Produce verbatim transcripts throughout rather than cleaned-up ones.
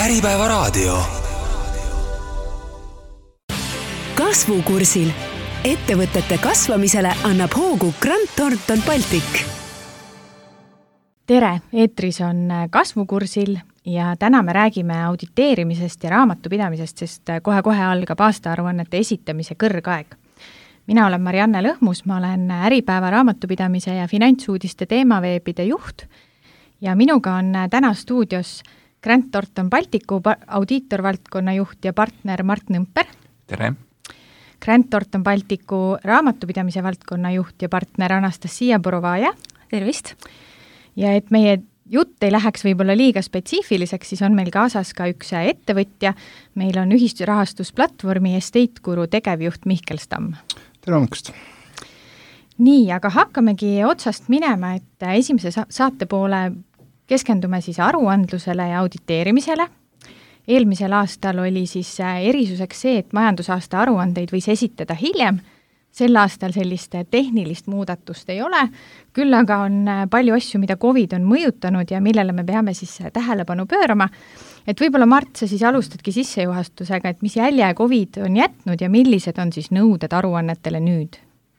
Äripäevaraadio. Kasvukursil. Ettevõtete kasvamisele annab hoogu Grant Thornton Baltic. Tere, eetris on Kasvukursil ja täna me räägime auditeerimisest ja raamatupidamisest, sest kohe-kohe algab aastaaruannete esitamise kõrgaeg. Mina olen Marianne Lõhmus, ma olen Äripäeva raamatupidamise ja finantsuudiste teemaveebide juht ja minuga on täna stuudios Grant Thornton Balticu audiitorvaldkonna juht ja partner Mart Nõmper. Tere! Grant Thornton Balticu raamatupidamise valdkonna juht ja partner Anastasia Borovaja. Tervist! Ja et meie jutt ei läheks võib-olla liiga spetsiifiliseks, siis on meil kaasas ka üks ettevõtja. Meil on ühisturahastusplatvormi Estate Guru tegevjuht Mihkel Stamm. Tere hommikust! Nii, aga hakkamegi otsast minema, et esimese saate poole keskendume siis aruandlusele ja auditeerimisele. Eelmisel aastal oli siis erisuseks see, et majandusaasta aruandeid võis esitada hiljem. Sel aastal sellist tehnilist muudatust ei ole, küll aga on palju asju, mida COVID on mõjutanud ja millele me peame siis tähelepanu pöörama. Et võib-olla Mart, sa siis alustadki sissejuhastusega, et mis jälje COVID on jätnud ja millised on siis nõuded aruannetele nüüd?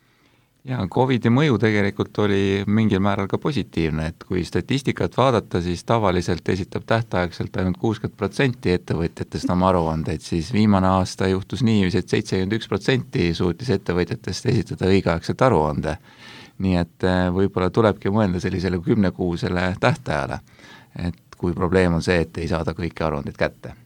Ja COVIDi mõju tegelikult oli mingil määral ka positiivne, et kui statistikat vaadata, siis tavaliselt esitab tähtaegselt ainult kuuskümmend protsenti ettevõtjatest oma aruandeid, siis viimane aasta juhtus nii, et seitsekümmend üks protsenti suutis ettevõtjatest esitada õigeaegselt aruande. Nii et võib-olla tulebki mõelda sellisele kümnekuusele tähtajale, et kui probleem on see, et ei saada kõiki aruandeid kätte.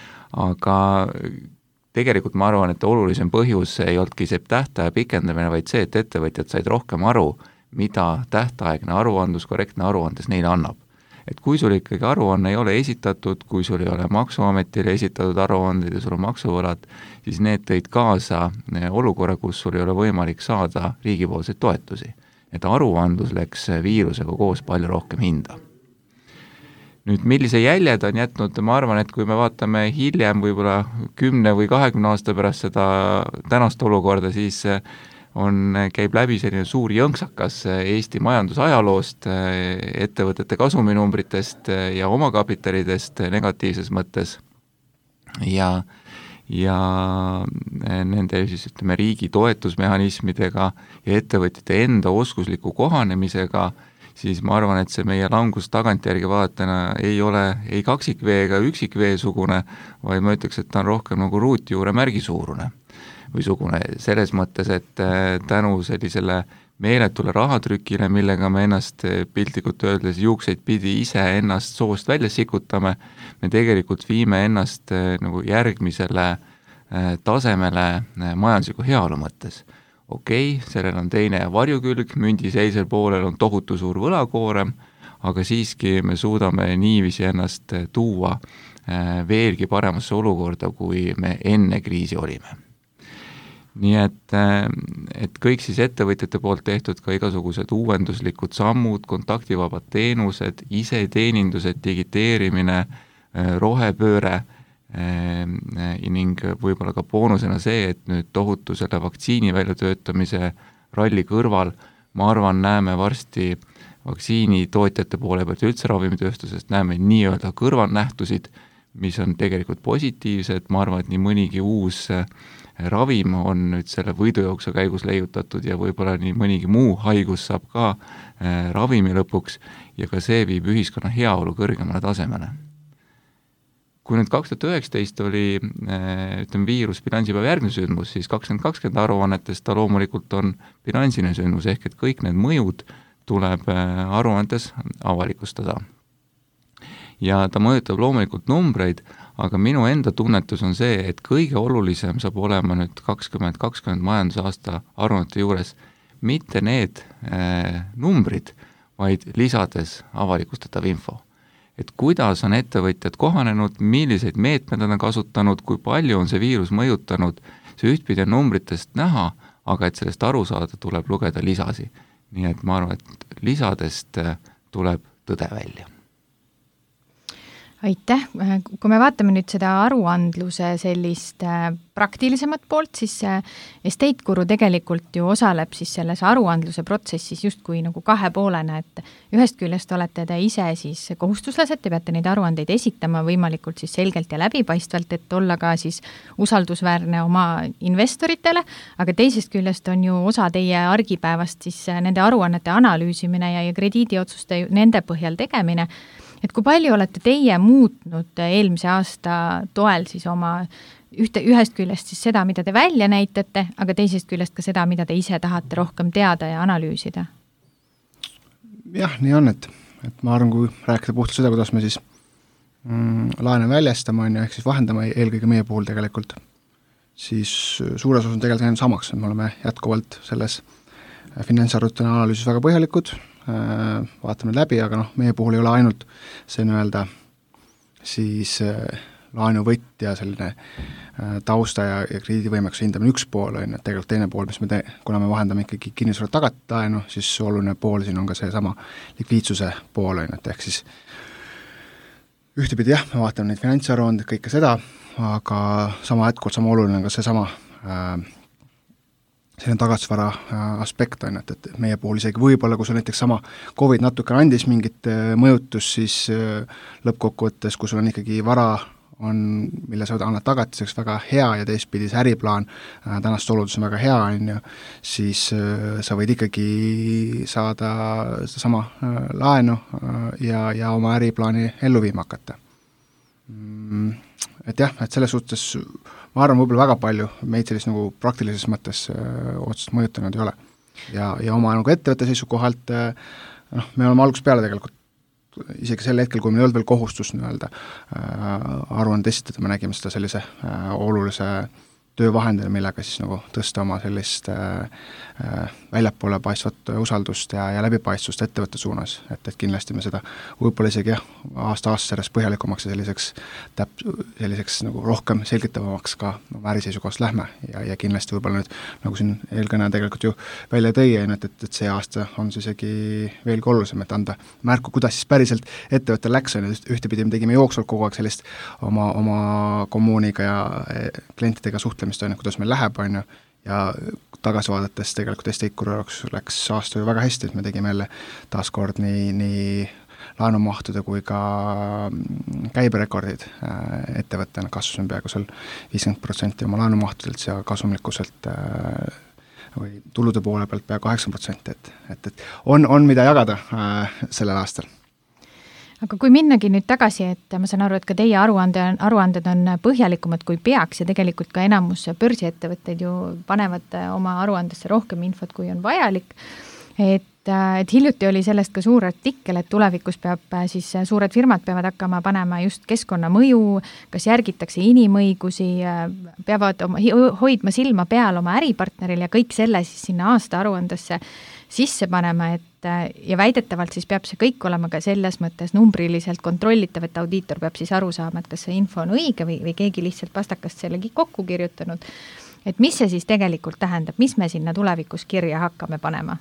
Aga tegelikult ma arvan, et olulisem põhjus ei olnudki see tähtaja pikendamine, vaid see, et ettevõtjad said rohkem aru, mida tähtaegne aruandlus, korrektne aruandes neile annab. Et kui sul ikkagi aruanne ei ole esitatud, kui sul ei ole maksuametile esitatud aruanded ja sul on maksuvõlad, siis need tõid kaasa olukorra, kus sul ei ole võimalik saada riigipoolseid toetusi. Et aruandlus läks viirusega koos palju rohkem hinda. Nüüd, millise jäljed on jätnud, ma arvan, et kui me vaatame hiljem võib-olla kümne või kahekümne aasta pärast seda tänast olukorda, siis on, käib läbi selline suur jõnksakas Eesti majandusajaloost, ettevõtete kasuminumbritest ja omakapitalidest negatiivses mõttes ja, ja nende siis, ütleme, riigi toetusmehhanismidega ja ettevõtjate enda oskusliku kohanemisega, siis ma arvan, et see meie langus tagantjärgi vaatena ei ole ei kaksikvee ega üksikvee sugune, vaid ma ütleks, et ta on rohkem nagu ruutjuure märgisuurune või sugune selles mõttes, et tänu sellisele meeletule rahatrükile, millega me ennast piltlikult öeldes juukseid pidi ise ennast soost välja sikutame, me tegelikult viime ennast nagu järgmisele tasemele majandusliku heaolu mõttes. Okei, okay, sellel on teine varjukülg, mündi seisel poolel on tohutu suur võlakoorem, aga siiski me suudame niiviisi ennast tuua veelgi paremasse olukorda, kui me enne kriisi olime. Nii et, et kõik siis ettevõtjate poolt tehtud ka igasugused uuenduslikud sammud, kontaktivabad teenused, iseteenindused, digiteerimine, rohepööre, ning võib-olla ka boonusena see, et nüüd tohutu selle vaktsiini väljatöötamise ralli kõrval, ma arvan, näeme varsti vaktsiini tootjate poole pealt üldse ravimitööstusest, näeme nii-öelda kõrvalnähtusid, mis on tegelikult positiivsed, ma arvan, et nii mõnigi uus ravim on nüüd selle võidujooksu käigus leiutatud ja võib-olla nii mõnigi muu haigus saab ka ravimi lõpuks ja ka see viib ühiskonna heaolu kõrgemale tasemele. Kui nüüd kaks tuhat üheksateist oli ütleme, viirus bilansipäeva järgmine sündmus, siis kakskümmend kakskümmend aruannetest ta loomulikult on bilansiline sündmus, ehk et kõik need mõjud tuleb aruannetes avalikustada. Ja ta mõjutab loomulikult numbreid, aga minu enda tunnetus on see, et kõige olulisem saab olema nüüd kakskümmend kakskümmend majandusaasta aruannete juures mitte need äh, numbrid, vaid lisades avalikustatav info. Et kuidas on ettevõtjad kohanenud, milliseid meetmed on kasutanud, kui palju on see viirus mõjutanud, see ühtpidi on numbritest näha, aga et sellest aru saada tuleb lugeda lisasi. Nii et ma arvan, et lisadest tuleb tõde välja. aitäh, kui me vaatame nüüd seda aruandluse sellist praktilisemat poolt, siis Estate Guru tegelikult ju osaleb siis selles aruandluse protsessis justkui nagu kahepoolena, et ühest küljest olete te ise siis kohustuslased, te peate neid aruandeid esitama võimalikult siis selgelt ja läbipaistvalt, et olla ka siis usaldusväärne oma investoritele, aga teisest küljest on ju osa teie argipäevast siis nende aruannete analüüsimine ja, ja krediidiotsuste nende põhjal tegemine. Et kui palju olete teie muutnud eelmise aasta toel siis oma ühte, ühest küljest siis seda, mida te välja näitate, aga teisest küljest ka seda, mida te ise tahate rohkem teada ja analüüsida? Jah, nii on, et, et ma arvan, kui rääkida puhtalt seda, kuidas me siis mm, laene väljastama on ja ehk siis vahendama eelkõige meie puhul tegelikult, siis suures osas on tegelikult jäänud samaks, et me oleme jätkuvalt selles finantsarvutuse analüüsis väga põhjalikud, vaatame läbi, aga noh, meie puhul ei ole ainult see nii-öelda siis laenuvõtja selline tausta ja, ja krediidivõimekuse hindamine üks pool on, et tegelikult teine pool, mis me te-, kuna me vahendame ikkagi kinnisvara tagatud laenu, siis oluline pool siin on ka see sama likviidsuse pool on, et ehk siis ühtepidi jah, me vaatame neid finantsaruandeid, kõike seda, aga sama hetkul sama oluline on ka see sama äh, selline tagatisvara aspekt on, et, et meie puhul isegi võib-olla, kui sul näiteks sama Covid natuke andis mingit mõjutus, siis lõppkokkuvõttes, kui sul on ikkagi vara, on, mille sa annad tagatiseks väga hea ja teistpidi see äriplaan tänast oludes on väga hea, on ju, siis sa võid ikkagi saada sama laenu ja, ja oma äriplaani ellu viima hakata. Et jah, et selles suhtes ma arvan, võib-olla väga palju meid sellist nagu praktilises mõttes öö, otsest mõjutanud ei ole. Ja, ja oma nagu ettevõtte seisukohalt, noh, me oleme algusest peale tegelikult, isegi sel hetkel, kui meil ei olnud veel kohustust nii-öelda aruande esitada, me nägime seda sellise öö, olulise töövahendina, millega siis nagu tõsta oma sellist äh, äh, väljapoole paistvat usaldust ja, ja läbipaistvust ettevõtte suunas, et, et kindlasti me seda võib-olla isegi jah, aasta-aasta sellest põhjalikumaks ja selliseks, täp, selliseks nagu rohkem selgitavamaks ka no, äriseisukohast lähme ja, ja kindlasti võib-olla nüüd, nagu siin eelkõne tegelikult ju välja tõi, et, et, et see aasta on see isegi veelgi olulisem, et anda märku, kuidas siis päriselt ettevõttel läks, on ühtepidi me tegime jooksvalt kogu aeg sellist oma, oma kommuuniga ja klientidega suhtlemist, on, kuidas meil läheb, on ju, ja tagasi vaadates tegelikult Estate Guru jaoks läks aasta ju väga hästi, et me tegime jälle taaskord nii, nii laenumahtude kui ka käiberekordid ettevõttena, kasvusime peaaegu seal viiskümmend protsenti oma laenumahtudelt ja kasumlikkuselt või tulude poole pealt pea kaheksakümmend protsenti, et, et, et on, on mida jagada äh, sellel aastal. Aga kui minnagi nüüd tagasi, et ma saan aru, et ka teie aruande, aruanded on põhjalikumad kui peaks ja tegelikult ka enamus börsiettevõtteid ju panevad oma aruandesse rohkem infot, kui on vajalik, et, et hiljuti oli sellest ka suur artikkel, et tulevikus peab siis suured firmad peavad hakkama panema just keskkonnamõju, kas järgitakse inimõigusi, peavad oma, hoidma silma peal oma äripartneril ja kõik selle siis sinna aasta aruandesse sisse panema, et ja väidetavalt siis peab see kõik olema ka selles mõttes numbriliselt kontrollitav, et audiitor peab siis aru saama, et kas see info on õige või, või keegi lihtsalt pastakast sellegi kokku kirjutanud. Et mis see siis tegelikult tähendab, mis me sinna tulevikus kirja hakkame panema?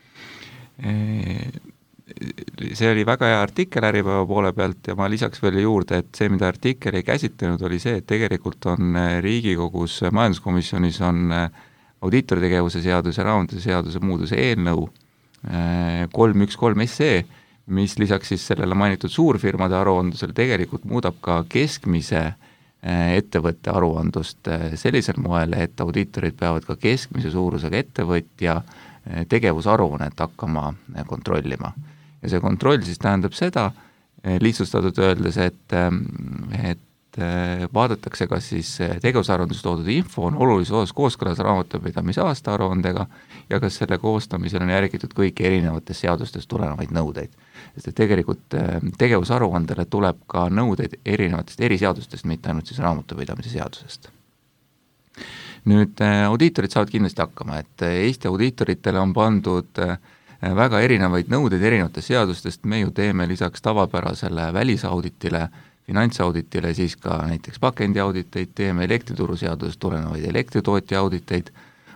See oli väga hea artikkel Äripäeva poole pealt ja ma lisaks veel juurde, et see, mida artikkel ei käsitlenud, oli see, et tegelikult on Riigikogus majanduskomisjonis on audiitoritegevuse seaduse, raamatuste seaduse muuduse eelnõu kolm üks kolm S E, mis lisaks siis sellele mainitud suurfirmade aruandlusele tegelikult muudab ka keskmise ettevõtte aruandlust sellisel moel, et audiitorid peavad ka keskmise suurusega ettevõtja tegevusaruannet hakkama kontrollima. Ja see kontroll siis tähendab seda, lihtsustatud öeldes, et, et vaadatakse, kas siis tegevusaruanduses toodud info on olulises osas kooskõlas raamatupidamise aastaaruandega ja kas selle koostamisel on järgitud kõiki erinevatest seadustest tulenevaid nõudeid. Sest tegelikult tegevusaruandele tuleb ka nõudeid erinevatest eriseadustest, mitte ainult siis raamatupidamise seadusest. Nüüd audiitorid saavad kindlasti hakkama, et Eesti audiitoritele on pandud väga erinevaid nõudeid erinevatest seadustest, me ju teeme lisaks tavapärasele välisauditile finantsauditile siis ka näiteks pakendiauditeid, teeme elektrituruseadusest tulenevaid elektritootja auditeid,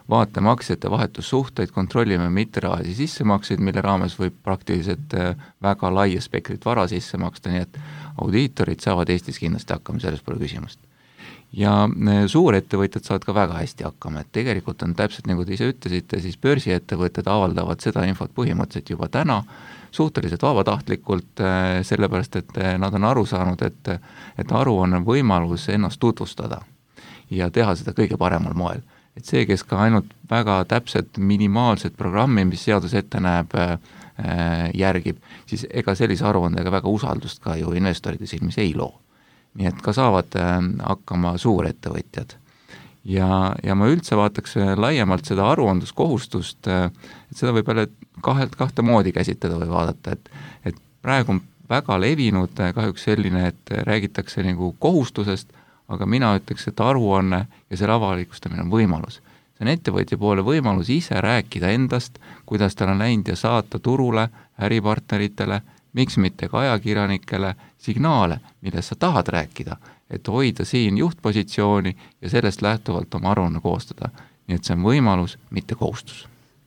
vaatemaksjate vahetussuhteid, kontrollime mitterahalisi sissemakseid, mille raames võib praktiliselt väga laia spektrit vara sisse maksta, nii et audiitorid saavad Eestis kindlasti hakkama, selles pole küsimust. Ja suurettevõtjad saavad ka väga hästi hakkama, et tegelikult on täpselt nagu te ise ütlesite, siis börsiettevõtted avaldavad seda infot põhimõtteliselt juba täna, suhteliselt vabatahtlikult, sellepärast et nad on aru saanud, et, et aruanne on võimalus ennast tutvustada ja teha seda kõige paremal moel. Et see, kes ka ainult väga täpselt minimaalset programmi, mis seadus ette näeb, järgib, siis ega sellise aruandega väga usaldust ka ju investorite silmis ei loo. Nii et ka saavad hakkama suurettevõtjad. Ja, ja ma üldse vaataks laiemalt seda aruandluskohustust, et seda võib jälle kahelt kahte moodi käsitleda või vaadata, et, et praegu on väga levinud kahjuks selline, et räägitakse nagu kohustusest, aga mina ütleks, et aruanne ja selle avalikustamine on võimalus. See on ettevõtja poole võimalus ise rääkida endast, kuidas tal on läinud ja saata turule, äripartneritele, miks mitte ka ajakirjanikele signaale, millest sa tahad rääkida, et hoida siin juhtpositsiooni ja sellest lähtuvalt oma aruanne koostada. Nii et see on võimalus, mitte kohustus.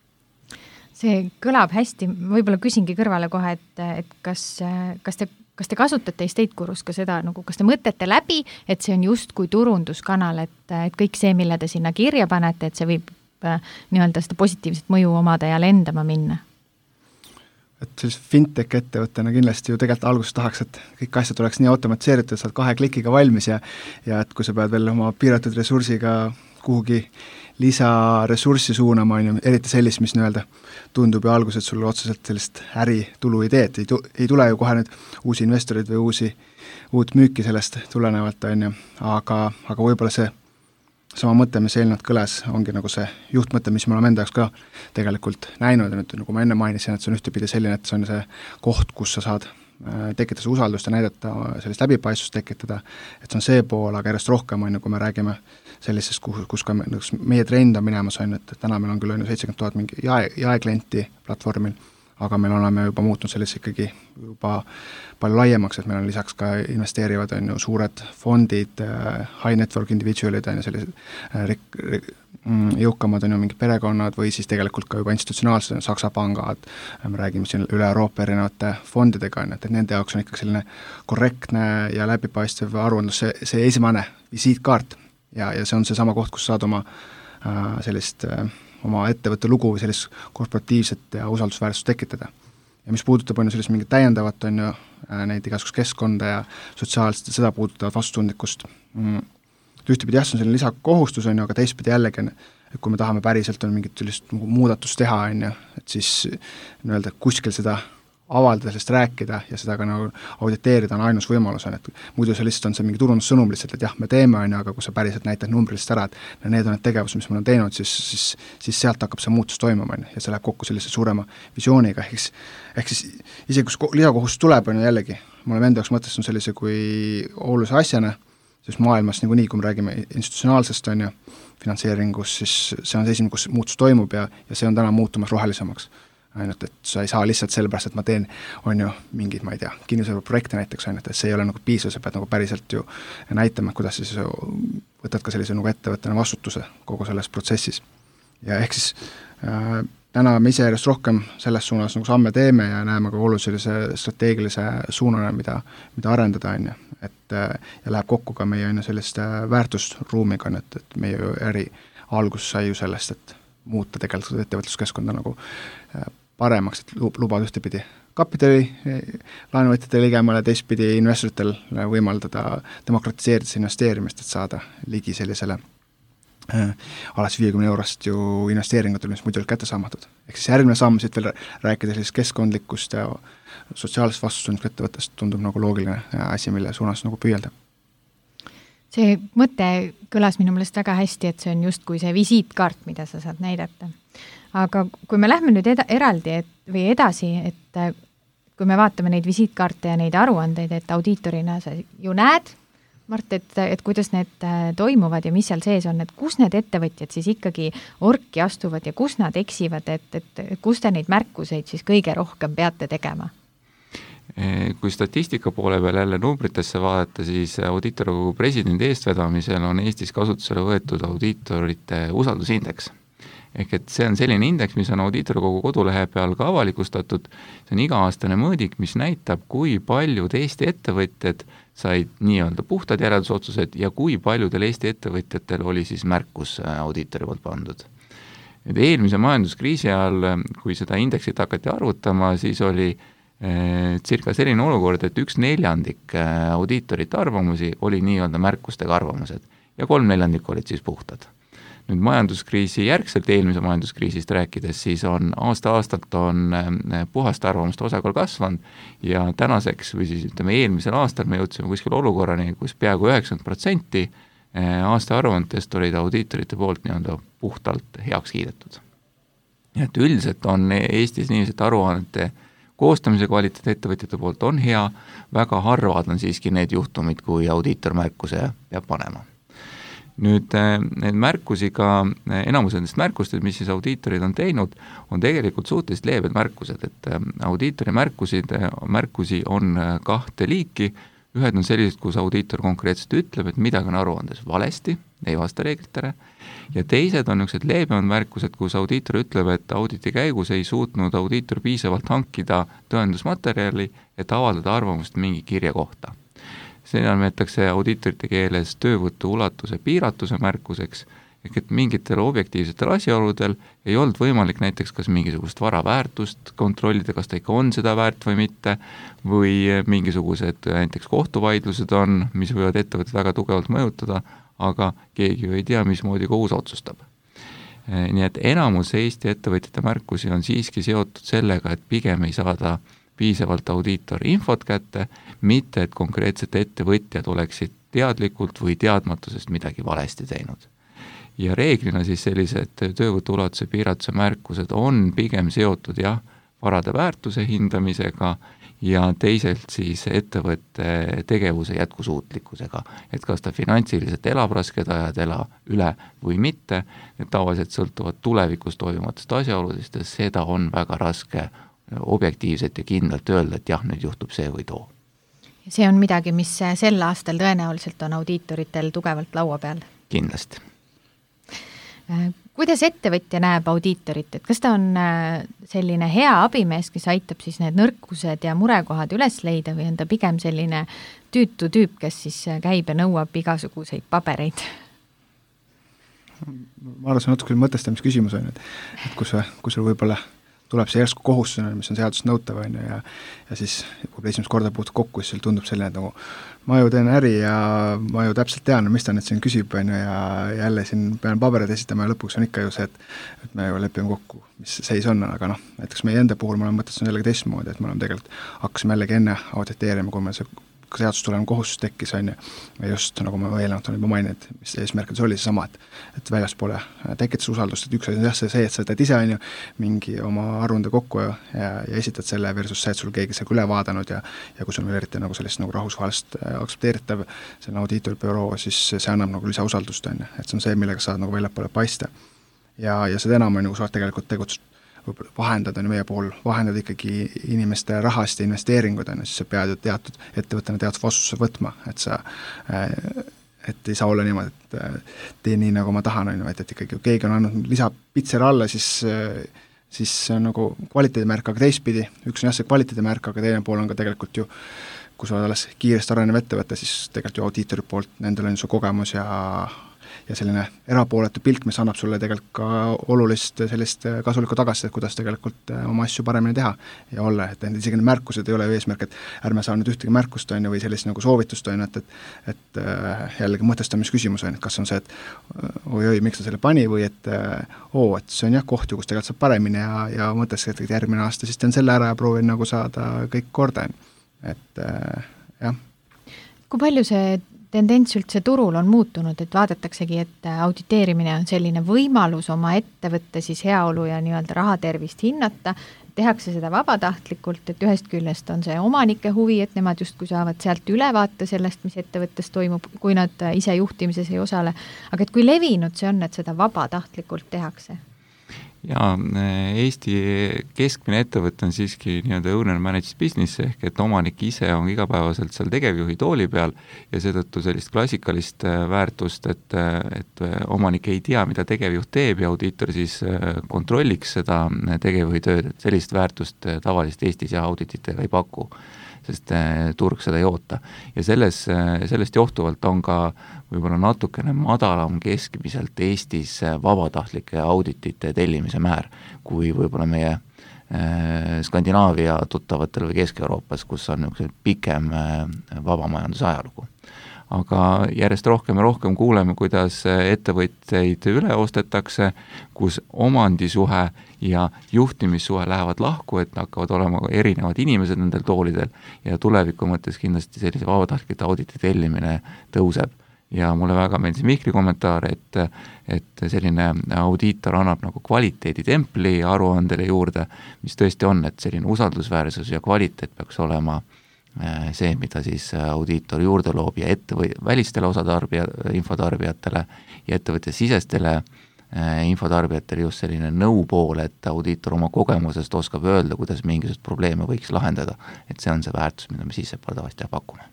See kõlab hästi, võib-olla küsingi kõrvale kohe, et, et kas, kas, te, kas te kasutate Estate Gurus ka seda, nagu, kas te mõtlete läbi, et see on just kui turunduskanal, et, et kõik see, mille te sinna kirja panete, et see võib nii-öelda seda positiivset mõju omada ja lendama minna? Et siis fintech ettevõttena kindlasti ju tegelikult alguses tahaks, et kõik asjad oleks nii automatiseeritud, saad kahe klikiga valmis ja, ja et kui sa pead veel oma piiratud ressursiga kuhugi lisaressurssi suunama, eriti sellist, mis nii-öelda tundub ju alguses, et sul otseselt sellist äritulu ideed, ei, tu, ei tule ju kohe nüüd uusi investorid või uusi, uut müüki sellest tulenevalt, on ju, aga, aga võib-olla see sama mõte, mis eelnevalt kõles, ongi nagu see juhtmõte, mis me oleme enda jaoks ka tegelikult näinud, ja nüüd nagu ma enne mainisin, et see on ühtepidi selline, et see on see koht, kus sa saad tekitada see usaldust ja näidata, sellist läbipaistvust tekitada, et see on see pool, aga järjest rohkem on ju, kui me räägime sellisest, kus, kus ka meie trend on minemas, on ju, et täna meil on küll on ju seitsekümmend tuhat mingi jae, jaeklienti platvormil, aga meil oleme juba muutnud sellise ikkagi juba palju laiemaks, et meil on lisaks ka investeerivad on ju suured fondid, high network individualid on ju sellised rik, rik, jõukamad on ju mingid perekonnad või siis tegelikult ka juba institutsionaalsed on Saksa pangad, me räägime siin üle Euroopa erinevate fondidega, on, et nende jaoks on ikka selline korrektne ja läbipaistev aruandlus, see, see esimene visiitkaart ja, ja see on see sama koht, kus saad oma äh, sellist äh, oma ettevõtte lugu või sellist korporatiivset ja usaldusväärsust tekitada. Ja mis puudutab on ju sellist mingit täiendavat on ju neid igasugust keskkonda ja sotsiaalselt seda puudutavat vastutundlikkust. Ühtepidi jah, see on selline lisakohustus on ju, aga teistpidi jällegi on, et kui me tahame päriselt on mingit sellist muudatust teha on ju, et siis nii-öelda kuskil seda avaldada, sellest rääkida ja seda ka nagu auditeerida on ainus võimalus, on, et muidu see lihtsalt on see mingi turundussõnum lihtsalt, et jah, me teeme, on ju, aga kui sa päriselt näitad numbriliselt ära, et need on need tegevused, mis me oleme teinud, siis, siis, siis sealt hakkab see muutus toimuma, on ju, ja see läheb kokku sellise suurema visiooniga, ehk siis, ehk siis isegi kus lisakohustus tuleb, on ju jällegi, ma olen enda jaoks mõtestanud sellise kui olulise asjana, siis maailmas nagu nii, kui me räägime institutsionaalsest, on ju, finantseeringus, siis see on see esimene, kus muutus toimub ja, ja see on täna muutumas rohelisemaks. Ainult, et sa ei saa lihtsalt sellepärast, et ma teen, on ju mingid, ma ei tea, kinnisvaraprojekte näiteks, on, et see ei ole nagu piisav, sa pead nagu päriselt ju näitama, kuidas siis võtad ka sellise nagu ettevõttena vastutuse kogu selles protsessis. Ja ehk siis äh, täna me ise järjest rohkem selles suunas nagu samme teeme ja näeme ka olulise sellise strateegilise suunana, mida, mida arendada, on ju, et äh, ja läheb kokku ka meie on ju selliste väärtusruumiga, et, et meie äri algus sai ju sellest, et muuta tegelikult ettevõtluskeskkonda nagu äh, paremaks, et lubada ühtepidi kapitali laenuvõtjate ligemale, teistpidi investoritel võimaldada demokratiseerides investeerimist, et saada ligi sellisele äh, alas viiekümne eurost ju investeeringutel, mis muidu olid kättesaamatud. Ehk siis järgmine samm siit veel rääkida sellist keskkondlikust ja sotsiaalsest vastutundlikust ettevõttest tundub nagu loogiline asi, mille suunas nagu püüelda. See mõte kõlas minu meelest väga hästi, et see on just kui see visiitkaart, mida sa saad näidata. Aga kui me lähme nüüd eda, eraldi et, või edasi, et kui me vaatame neid visiitkaarte ja neid aruandeid, et audiitorina sa ju näed, Mart, et, et kuidas need toimuvad ja mis seal sees on, et kus need ettevõtjad siis ikkagi orki astuvad ja kus nad eksivad, et, et kus te neid märkuseid siis kõige rohkem peate tegema? Kui statistika poole peal jälle numbritesse vaadata, siis audiitorkogu presidendi eestvedamisel on Eestis kasutusele võetud audiitorite usaldusindeks. ehk et see on selline indeks, mis on audiitorkogu kodulehe peal ka avalikustatud, see on iga-aastane mõõdik, mis näitab, kui paljud Eesti ettevõtjad said nii-öelda puhtad järeldusotsused ja kui paljudel Eesti ettevõtjatel oli siis märkus audiitori poolt pandud. Nüüd eelmise majanduskriisi ajal, kui seda indeksit hakati arvutama, siis oli eh, circa selline olukord, et üks neljandik audiitorite arvamusi oli nii-öelda märkustega arvamused ja kolm neljandikku olid siis puhtad. Nüüd majanduskriisi järgselt, eelmise majanduskriisist rääkides, siis on aasta-aastalt on puhaste arvamuste osakaal kasvanud ja tänaseks või siis ütleme eelmisel aastal me jõudsime kuskil olukorrani, kus peaaegu üheksakümmend protsenti aasta aruandest olid audiitorite poolt nii-öelda puhtalt heaks kiidetud. Et üldiselt on Eestis niiviselt aruannete koostamise kvaliteet ettevõtjate poolt on hea, väga harvad on siiski need juhtumid, kui audiitor märkuse peab panema. Nüüd need märkusi ka, enamus nendest märkustest, mis siis audiitorid on teinud, on tegelikult suhteliselt leebed märkused, et audiitori märkusid, märkusi on kahte liiki, ühed on sellised, kus audiitor konkreetselt ütleb, et midagi on aruandes valesti, ei vasta reeglitele, ja teised on niisugused leebemad märkused, kus audiitor ütleb, et auditi käigus ei suutnud audiitor piisavalt hankida tõendusmaterjali, et avaldada arvamust mingi kirja kohta. Seda nimetatakse audiitorite keeles töövõtu ulatuse piiratuse märkuseks, ehk et mingitel objektiivsetel asjaoludel ei olnud võimalik näiteks kas mingisugust vara väärtust kontrollida, kas ta ikka on seda väärt või mitte, või mingisugused näiteks kohtuvaidlused on, mis võivad ettevõtted väga tugevalt mõjutada, aga keegi ju ei tea, mismoodi kohus otsustab. Nii et enamus Eesti ettevõtjate märkusi on siiski seotud sellega, et pigem ei saada piisavalt audiitori infot kätte, mitte et konkreetsed ettevõtjad oleksid teadlikult või teadmatusest midagi valesti teinud. Ja reeglina siis sellised töövõtu ulatuse piiratuse märkused on pigem seotud jah, varade väärtuse hindamisega ja teisalt siis ettevõtte tegevuse jätkusuutlikkusega, et kas ta finantsiliselt elab rasked ajad ela üle või mitte, need tavaliselt sõltuvad tulevikus toimuvatest asjaoludest ja seda on väga raske objektiivselt ja kindlalt öelda, et jah, nüüd juhtub see või too. See on midagi, mis sel aastal tõenäoliselt on audiitoritel tugevalt laua peal? Kindlasti. Kuidas ettevõtja näeb audiitorit, et kas ta on selline hea abimees, kes aitab siis need nõrkused ja murekohad üles leida või on ta pigem selline tüütu tüüp, kes siis käib ja nõuab igasuguseid pabereid? Ma arvan, see on natuke mõtestamisküsimus on, et, et kus, kus sul võib-olla tuleb see järsku kohustusena, mis on seadust nõutav on, ja, ja siis kui esimest korda puutud kokku, siis tundub selline, et nagu ma ju teen äri ja ma ju täpselt tean, mis ta nüüd siin küsib on, ja jälle siin pean paberid esitama ja lõpuks on ikka ju see, et, et me ju lepime kokku, mis seis on, aga noh, näiteks meie enda puhul ma olen mõttes jällegi teistmoodi, et me oleme tegelikult, hakkasime jällegi enne auditeerima, kui me see seadust tulev kohustus tekkis, on ju, ja just nagu ma eelnevalt olen juba maininud, mis eesmärkides oli see sama, et, et väljaspoole tekitas usaldust, et üks asi on jah, see, et sa teed ise, on ju, mingi oma arvunde kokku ja, ja, ja esitad selle versus see, et sul keegi seal üle vaadanud ja, ja kui sul on eriti nagu sellist nagu rahvusvahelist aktsepteeritav selle audiitorbüroo, siis see annab nagu lisausaldust, on ju, et see on see, millega saad nagu väljapoole paista. Ja, ja seda enam on ju, kui sa tegelikult tegutsed vahendada on meie puhul, vahendada ikkagi inimeste rahast ja investeeringud on, siis sa pead ju teatud ettevõttena teatud vastutuse võtma, et sa et ei saa olla niimoodi, et tee nii, nagu ma tahan, on ju, et, et ikkagi keegi on andnud lisapitsere alla, siis siis see on nagu kvaliteedimärk, aga teistpidi, üks on jah see kvaliteedimärk, aga teine pool on ka tegelikult ju, kui sa oled alles kiiresti arenev ettevõte, siis tegelikult ju audiitori poolt nendel on su kogemus ja ja selline erapooletu pilt, mis annab sulle tegelikult ka olulist sellist kasulikku tagasisidet, kuidas tegelikult oma asju paremini teha ja olla, et isegi need märkused ei ole ju eesmärk, et ärme saa nüüd ühtegi märkust on ju, või sellist nagu soovitust on ju, et, et, et jällegi mõtestamisküsimus on, et kas on see, et oi-oi, miks ta selle pani või et oo, et see on jah koht ju, kus tegelikult saab paremini ja, ja mõttes, et järgmine aasta siis teen selle ära ja proovin nagu saada kõik korda, et jah. Kui palju see tendents üldse turul on muutunud, et vaadataksegi, et auditeerimine on selline võimalus oma ettevõtte siis heaolu ja nii-öelda rahatervist hinnata, tehakse seda vabatahtlikult, et ühest küljest on see omanike huvi, et nemad justkui saavad sealt ülevaate sellest, mis ettevõttes toimub, kui nad ise juhtimises ei osale, aga et kui levinud see on, et seda vabatahtlikult tehakse? ja Eesti keskmine ettevõte on siiski nii-öelda owner managed business ehk et omanik ise on igapäevaselt seal tegevjuhi tooli peal ja seetõttu sellist klassikalist väärtust, et, et omanik ei tea, mida tegevjuht teeb ja audiitor siis kontrolliks seda tegevjuhi tööd, et sellist väärtust tavaliselt Eestis ja audititega ei paku, sest turg seda ei oota. Ja selles, sellest johtuvalt on ka võib-olla natukene madalam keskmiselt Eestis vabatahtlike auditite tellimise määr, kui võib-olla meie äh, Skandinaavia tuttavatel või Kesk-Euroopas, kus on niisugune pikem äh, vabamajanduse ajalugu. Aga järjest rohkem ja rohkem kuuleme, kuidas ettevõtteid üle ostetakse, kus omandisuhe ja juhtimissuhe lähevad lahku, et hakkavad olema erinevad inimesed nendel toolidel ja tuleviku mõttes kindlasti sellise vabatahtlikite auditi tellimine tõuseb. Ja mulle väga meeldis Mihkli kommentaar, et, et selline audiitor annab nagu kvaliteeditempli aruandele juurde, mis tõesti on, et selline usaldusväärsus ja kvaliteet peaks olema see, mida siis audiitor juurde loob ja ettevõ- välistele osatarbija, infotarbijatele ja ettevõtte sisestele infotarbijatele just selline nõu pool, et audiitor oma kogemusest oskab öelda, kuidas mingisugust probleeme võiks lahendada, et see on see väärtus, mida me sisse tavaliselt pakume.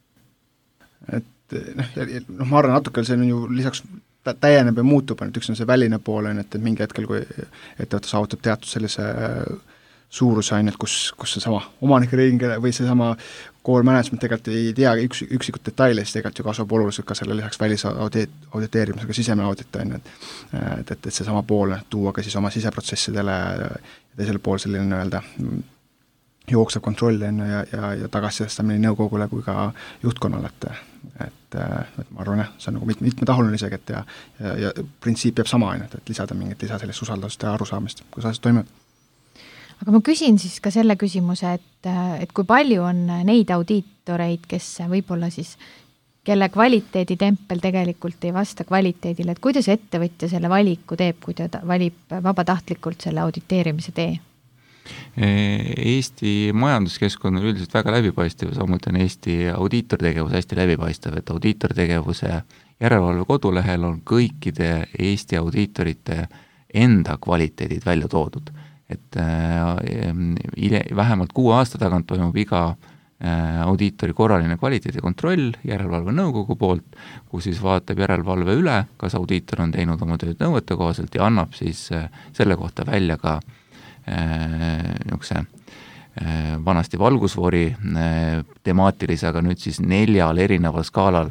Et noh, noh, ma arvan, natuke see on ju lisaks täieneb ja muutub, et üks on see väline pool, et mingi hetkel, kui ettevõte saavutab teatud sellise suuruse ainult, kus, kus see sama omanikring või see sama core management tegelikult ei tea üks, üksikut detaile, siis tegelikult ju kasvab oluliselt ka selle lisaks välisaudit, auditeerimisega sisemine audit on, et, et, et, et see sama pool tuua ka siis oma siseprotsessidele ja teisel pool selline nii-öelda jooksev kontroll on ja, ja, ja tagasisestamine nõukogule kui ka juhtkonnale, et, et, et ma arvan, jah, see on nagu mit, mitmetahuline isegi, et ja, ja, ja printsiip jääb sama ainult, et lisada mingit lisa sellist usaldust ja arusaamist, kuidas asjad toimuvad. Aga ma küsin siis ka selle küsimuse, et, et kui palju on neid audiitoreid, kes võib-olla siis, kelle kvaliteeditempel tegelikult ei vasta kvaliteedile, et kuidas ettevõtja selle valiku teeb, kui ta valib vabatahtlikult selle auditeerimise tee? Eesti majanduskeskkond on üldiselt väga läbipaistev, samuti on Eesti audiitortegevus hästi läbipaistev, et audiitortegevuse järelevalve kodulehel on kõikide Eesti audiitorite enda kvaliteedid välja toodud. Et äh, vähemalt kuue aasta tagant toimub iga äh, audiitori korraline kvaliteedikontroll järelevalve nõukogu poolt, kus siis vaatab järelevalve üle, kas audiitor on teinud oma tööd nõuete kohaselt ja annab siis äh, selle kohta välja ka niisuguse vanasti valgusfoori temaatilise, aga nüüd siis neljal erineval skaalal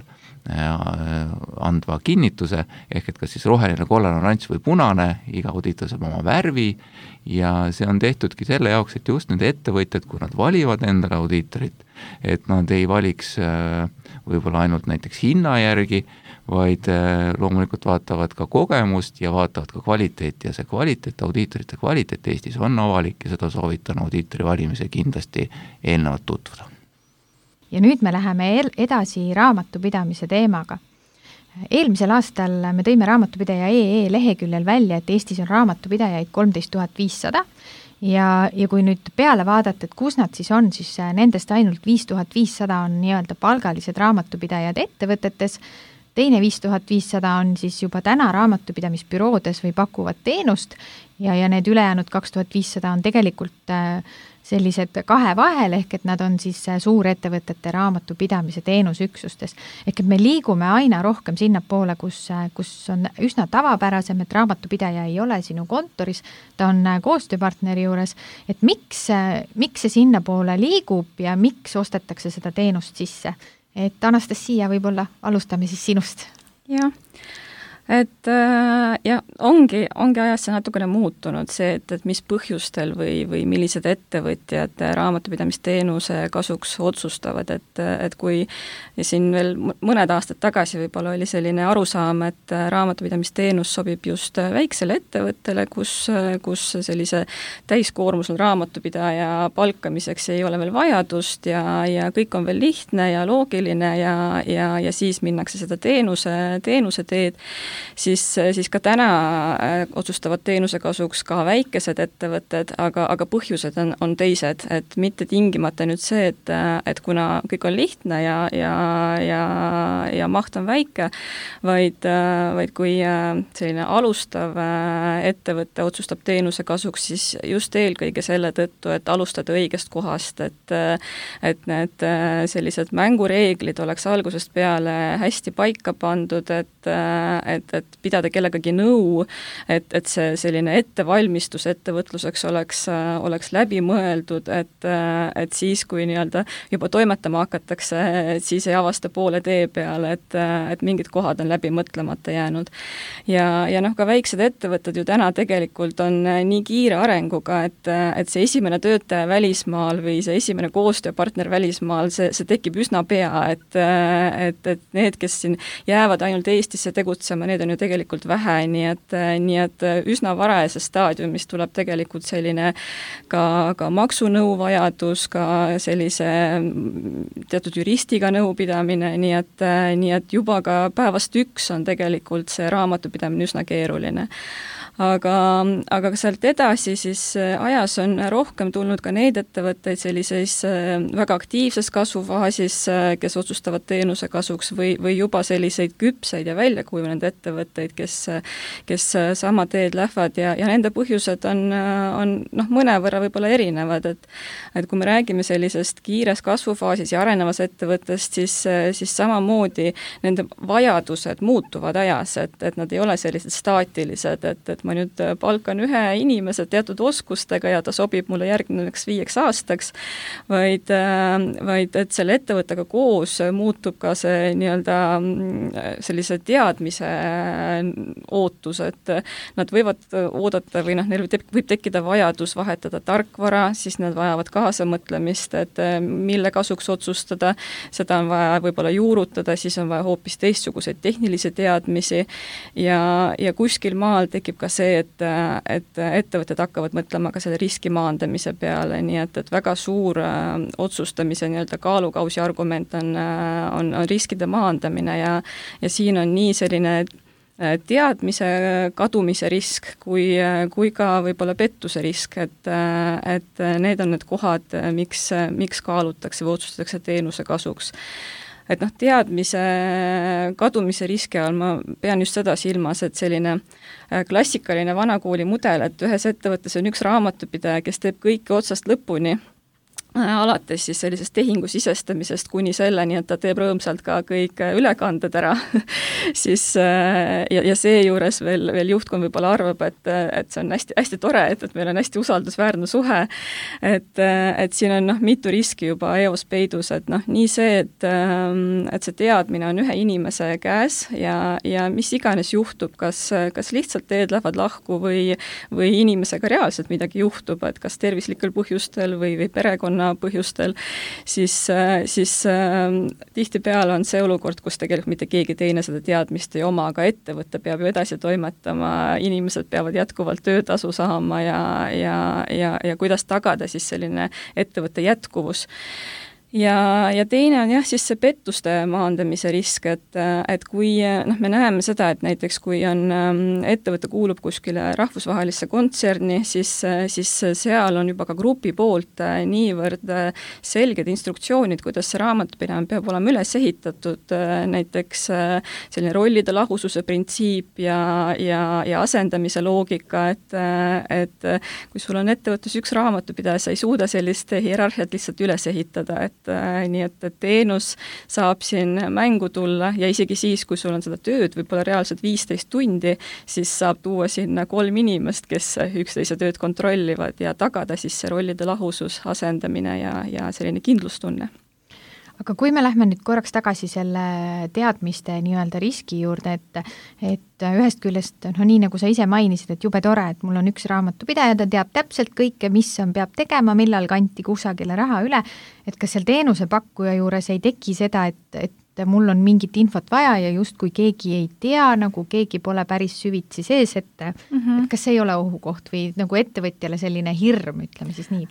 andva kinnituse, ehk et kas siis roheline, kollane, oranž või punane, iga audiitor saab oma värvi ja see on tehtudki selle jaoks, et just need ettevõtjad, kui nad valivad endale audiitorit, et nad ei valiks võib-olla ainult näiteks hinna järgi, vaid loomulikult vaatavad ka kogemust ja vaatavad ka kvaliteeti ja see kvaliteet, audiitorite kvaliteet Eestis on avalik ja seda soovitan audiitori valimise kindlasti eelnevalt tutvuda. Ja nüüd me läheme edasi raamatupidamise teemaga. Eelmisel aastal me tõime raamatupidaja E E leheküljel välja, et Eestis on raamatupidajaid kolmteist tuhat viissada ja, ja kui nüüd peale vaadata, et kus nad siis on, siis nendest ainult viis tuhat viissada on nii-öelda palgalised raamatupidajad ettevõtetes, teine viis tuhat viissada on siis juba täna raamatupidamisbüroodes või pakuvad teenust ja, ja need ülejäänud kaks tuhat viissada on tegelikult sellised kahe vahel, ehk et nad on siis suurettevõtete raamatupidamise teenusüksustes. Ehk et me liigume aina rohkem sinnapoole, kus, kus on üsna tavapärasem, et raamatupidaja ei ole sinu kontoris, ta on koostööpartneri juures, et miks, miks see sinnapoole liigub ja miks ostetakse seda teenust sisse? Et Anastasia, võib-olla alustame siis sinust. Jah, et ja ongi, ongi ajas see natukene muutunud see, et, et mis põhjustel või, või millised ettevõtjad raamatupidamisteenuse kasuks otsustavad, et, et kui siin veel mõned aastad tagasi võib-olla oli selline arusaam, et raamatupidamisteenus sobib just väiksele ettevõttele, kus, kus sellise täiskoormusel raamatupidaja palkamiseks ei ole veel vajadust ja, ja kõik on veel lihtne ja loogiline ja, ja, ja siis minnakse seda teenuse, teenuse teed. siis, siis ka täna otsustavad teenuse kasuks ka väikesed ettevõtted, aga, aga põhjused on, on teised, et mitte tingimata nüüd see, et, et kuna kõik on lihtne ja, ja, ja, ja maht on väike, vaid, vaid kui selline alustav ettevõte otsustab teenuse kasuks, siis just eelkõige selle tõttu, et alustada õigest kohast, et, et need sellised mängureeglid oleks algusest peale hästi paika pandud, et, et, et pidada kellegagi nõu, et, et see selline ettevalmistus ettevõtluseks oleks, oleks läbi mõeldud, et, et siis, kui nii-öelda juba toimetama hakatakse, siis ei avasta poole tee peale, et, et mingid kohad on läbi mõtlemata jäänud. Ja, ja noh, ka väiksed ettevõtted ju täna tegelikult on nii kiire arenguga, et, et see esimene töötaja välismaal või see esimene koostööpartner välismaal, see, see tekib üsna pea, et, et, et need, kes siin jäävad ainult Eestisse tegutsema, need on ju tegelikult vähe, nii et, nii et üsna varajases staadiumis tuleb tegelikult selline ka, ka maksunõu vajadus, ka sellise teatud juristiga nõupidamine, nii et, nii et juba ka päevast üks on tegelikult see raamatupidamine üsna keeruline. Aga, aga sealt edasi siis ajas on rohkem tulnud ka neid ettevõtteid sellises väga aktiivses kasvufaasis, kes otsustavad teenuse kasuks või, või juba selliseid küpseid ja välja kujunenud ettevõtteid, kes, kes sama teed lähevad ja, ja nende põhjused on, on noh, mõnevõrra võib-olla erinevad, et, et kui me räägime sellisest kiires kasvufaasis ja arenevas ettevõttest, siis, siis samamoodi nende vajadused muutuvad ajas, et, et nad ei ole sellised staatilised, et, et ma nüüd palkan ühe inimese teatud oskustega ja ta sobib mulle järgnevaks viieks aastaks, vaid, vaid et selle ettevõttega koos muutub ka see nii-öelda sellise teadmise ootus, et nad võivad oodata või noh, neil võib tekkida vajadus vahetada tarkvara, siis nad vajavad kaasamõtlemist, et mille kasuks otsustada, seda on vaja võib-olla juurutada, siis on vaja hoopis teistsuguseid tehnilisi teadmisi ja, ja kuskil maal tekib ka see, et, et ettevõtted hakkavad mõtlema ka selle riski maandamise peale, nii et, et väga suur äh, otsustamise nii-öelda kaalukausi argument on, on, on riskide maandamine ja, ja siin on nii selline teadmise kadumise risk kui, kui ka võib-olla pettuse risk, et, et need on need kohad, miks, miks kaalutakse või otsustatakse teenuse kasuks. Et noh, teadmise kadumise riski all ma pean just seda silmas, et selline klassikaline vanakooli mudel, et ühes ettevõttes on üks raamatupidaja, kes teeb kõike otsast lõpuni, alates siis sellisest tehingu sisestamisest kuni selleni, et ta teeb rõõmsalt ka kõik ülekanded ära siis ja, ja seejuures veel, veel juhtkond võib-olla arvab, et, et see on hästi, hästi tore, et, et meil on hästi usaldusväärne suhe, et, et siin on noh, mitu riski juba eos peidus, et noh, nii see, et, et see teadmine on ühe inimese käes ja, ja mis iganes juhtub, kas, kas lihtsalt teed lähevad lahku või, või inimesega reaalselt midagi juhtub, et kas tervislikel põhjustel või, või perekonna põhjustel, siis, siis äh, tihtipeale on see olukord, kus tegelikult mitte keegi teine seda teadmist ei oma, aga ettevõte peab ju edasi toimetama, inimesed peavad jätkuvalt töötasu saama ja, ja, ja, ja kuidas tagada siis selline ettevõtte jätkuvus. Ja, ja teine on jah, siis see pettuste maandamise risk, et, et kui noh, me näeme seda, et näiteks kui on ettevõte kuulub kuskile rahvusvahelisse kontserni, siis, siis seal on juba ka grupi poolt niivõrd selged instruktsioonid, kuidas see raamatupidamine peab olema üles ehitatud, näiteks selline rollide lahususe printsiip ja, ja, ja asendamise loogika, et, et kui sul on ettevõttes üks raamatupidaja, sa ei suuda sellist hierarhiat lihtsalt üles ehitada, et nii et, et teenus saab siin mängu tulla ja isegi siis, kui sul on seda tööd võib-olla reaalselt viisteist tundi, siis saab tuua sinna kolm inimest, kes üksteise tööd kontrollivad ja tagada siis see rollide lahusus, asendamine ja, ja selline kindlustunne. Aga kui me lähme nüüd korraks tagasi selle teadmiste nii-öelda riski juurde, et, et ühest küljest, no nii nagu sa ise mainisid, et jube tore, et mul on üks raamatupidaja, ta teab täpselt kõike, mis on, peab tegema, millal kanti kusagile raha üle, et kas seal teenusepakkuja juures ei teki seda, et, et mul on mingit infot vaja ja justkui keegi ei tea, nagu keegi pole päris süvitsi sees, et, mm-hmm. et kas see ei ole ohukoht või nagu ettevõtjale selline hirm, ütleme siis niipidi?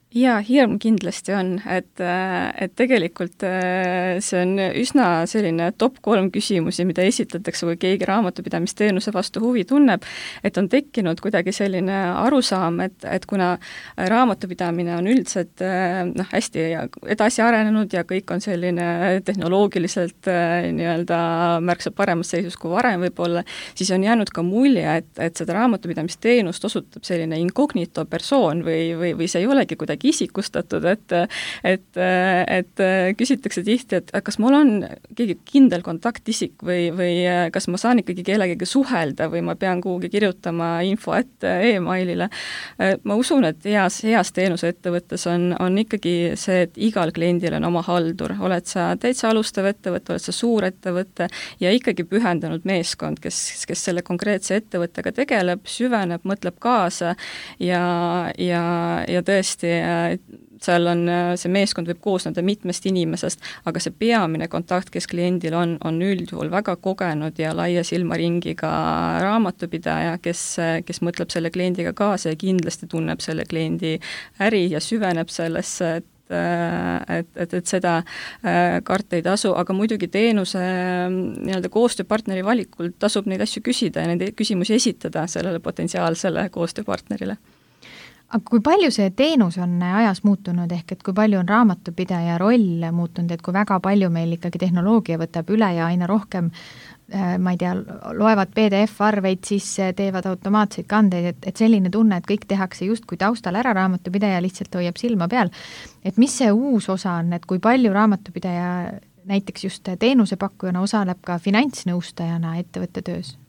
Jaa, hirm kindlasti on, et, et tegelikult see on üsna selline top kolm küsimusi, mida esitatakse, kui keegi raamatupidamisteenuse vastu huvi tunneb, et on tekkinud kuidagi selline arusaam, et, et kuna raamatupidamine on üldiselt noh, hästi edasi arenenud ja kõik on selline tehnoloogiliselt nii-öelda märksa paremas seisus kui varem võib-olla, siis on jäänud ka mulje, et, et seda raamatupidamisteenust osutab selline incognito persoon või, või, või see ei olegi kuidagi isikustatud, et, et, et küsitakse tihti, et kas mul on keegi kindel kontaktisik või, või kas ma saan ikkagi kellegagi suhelda või ma pean kuhugi kirjutama info ette e-mailile. Ma usun, et heas, heas teenuseettevõttes on, on ikkagi see, et igal kliendil on oma haldur, oled sa täitsa alustav ettevõte, oled sa suur ettevõte ja ikkagi pühendunud meeskond, kes, kes selle konkreetse ettevõttega tegeleb, süveneb, mõtleb kaasa ja, ja, ja tõesti seal on, see meeskond võib koosneda mitmest inimesest, aga see peamine kontakt, kes kliendil on, on üldjuhul väga kogenud ja laia silmaringiga raamatupidaja, kes, kes mõtleb selle kliendiga kaasa ja kindlasti tunneb selle kliendi äri ja süveneb sellesse, et et, et, et seda karta ei tasu, aga muidugi teenuse nii-öelda koostööpartneri valikul tasub neid asju küsida ja neid küsimusi esitada sellele potentsiaalsele koostööpartnerile. Aga kui palju see teenus on ajas muutunud, ehk et kui palju on raamatupidaja roll muutunud, et kui väga palju meil ikkagi tehnoloogia võtab üle ja aina rohkem, ma ei tea, loevad P D F-arveid, siis teevad automaatseid kandeid, et, et selline tunne, et kõik tehakse just kui taustal ära, raamatupidaja lihtsalt hoiab silma peal. Et mis see uus osa on, et kui palju raamatupidaja näiteks just teenusepakkujana osaleb ka finantsnõustajana ettevõtte töös?